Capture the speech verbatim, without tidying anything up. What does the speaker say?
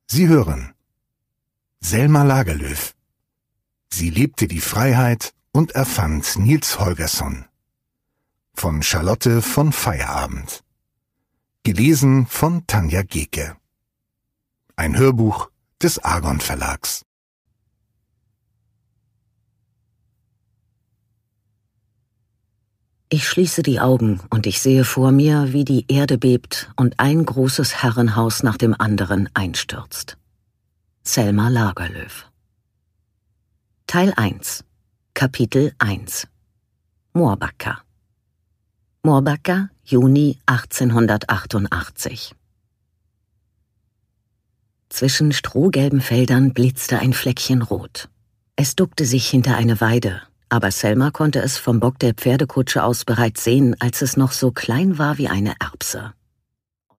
Sie hören Selma Lagerlöf. Sie lebte die Freiheit und erfand Niels Holgersson. Von Charlotte von Feierabend. Gelesen von Tanja Geke. Ein Hörbuch des Argon Verlags. Ich schließe die Augen und ich sehe vor mir, wie die Erde bebt und ein großes Herrenhaus nach dem anderen einstürzt. Selma Lagerlöf. Teil eins. Kapitel eins. Moorbacka. Moorbacka, Juni achtzehnhundertachtundachtzig. Zwischen strohgelben Feldern blitzte ein Fleckchen rot. Es duckte sich hinter eine Weide, aber Selma konnte es vom Bock der Pferdekutsche aus bereits sehen, als es noch so klein war wie eine Erbse.